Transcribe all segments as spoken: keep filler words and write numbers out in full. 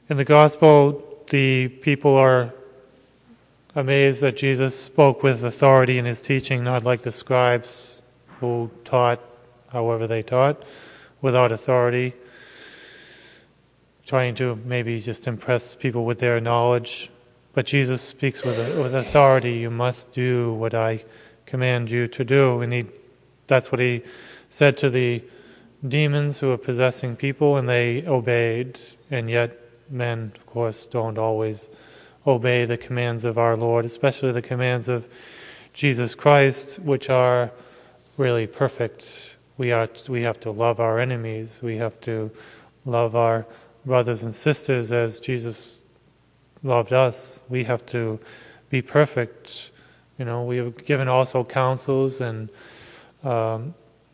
In the gospel, the people are amazed that Jesus spoke with authority in his teaching, not like the scribes who taught however they taught, without authority, trying to maybe just impress people with their knowledge. But Jesus speaks with with authority. You must do what I command you to do. And he, that's what he said to the demons who were possessing people, and they obeyed. And yet men, of course, don't always obey the commands of our Lord, especially the commands of Jesus Christ, which are really perfect. We are we have to love our enemies. We have to love our brothers and sisters as Jesus loved us. We have to be perfect. You know, we have given also counsels and um,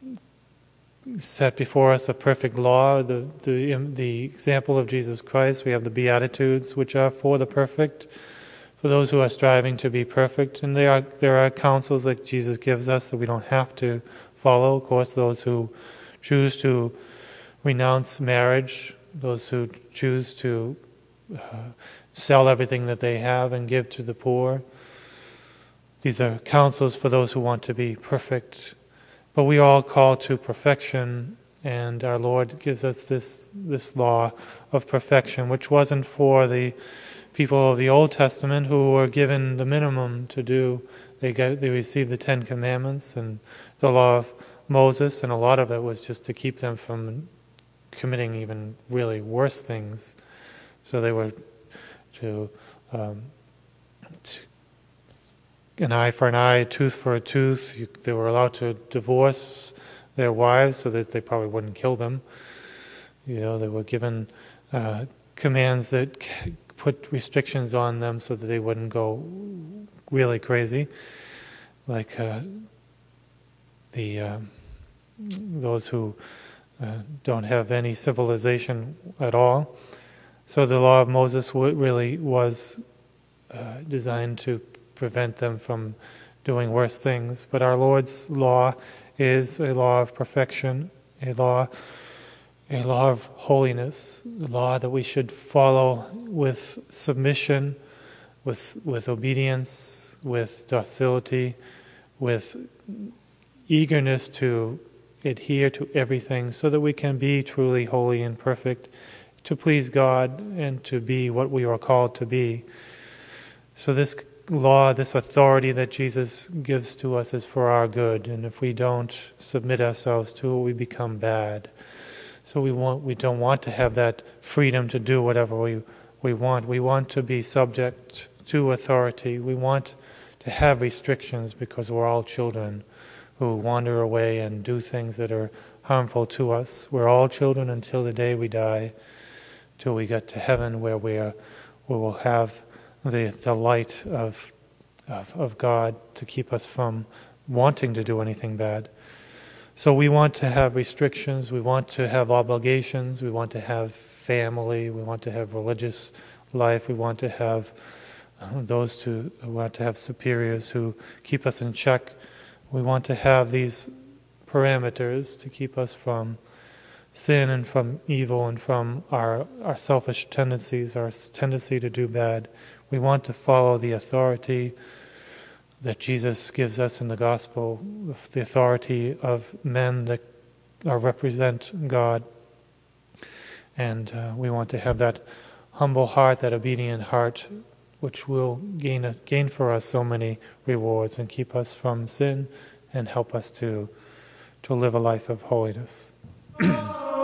set before us a perfect law, the, the the example of Jesus Christ. We have the Beatitudes, which are for the perfect, for those who are striving to be perfect. And there are there are counsels that Jesus gives us that we don't have to follow. Of course, those who choose to renounce marriage, those who choose to uh, sell everything that they have and give to the poor. These are counsels for those who want to be perfect. But we are all called to perfection, and our Lord gives us this this law of perfection, which wasn't for the people of the Old Testament who were given the minimum to do. They got, they received the Ten Commandments and the law of Moses, and a lot of it was just to keep them from committing even really worse things. So they were to, um, to an eye for an eye, a tooth for a tooth. You, they were allowed to divorce their wives so that they probably wouldn't kill them. You know, they were given uh, commands that c- put restrictions on them so that they wouldn't go really crazy, like uh, the uh, those who uh, don't have any civilization at all. So the law of Moses w- really was uh, designed to prevent them from doing worse things. But our Lord's law is a law of perfection, a law, a law of holiness, a law that we should follow with submission, with with obedience, with docility, with eagerness to adhere to everything so that we can be truly holy and perfect, to please God and to be what we are called to be. So this law, this authority that Jesus gives to us is for our good, and if we don't submit ourselves to it, we become bad. So we want we don't want to have that freedom to do whatever we, we want. We want to be subject to authority. We want to have restrictions because we're all children who wander away and do things that are harmful to us. We're all children until the day we die, till we get to heaven where we are, where we'll have the the light of, of of God to keep us from wanting to do anything bad. So we want to have restrictions, we want to have obligations, we want to have family, we want to have religious life, we want to have uh, those to, we want to have superiors who keep us in check. We want to have these parameters to keep us from sin and from evil and from our, our selfish tendencies, our tendency to do bad. We want to follow the authority that Jesus gives us in the gospel, the authority of men that are represent God. And uh, we want to have that humble heart, that obedient heart, which will gain a, gain for us so many rewards and keep us from sin and help us to to live a life of holiness.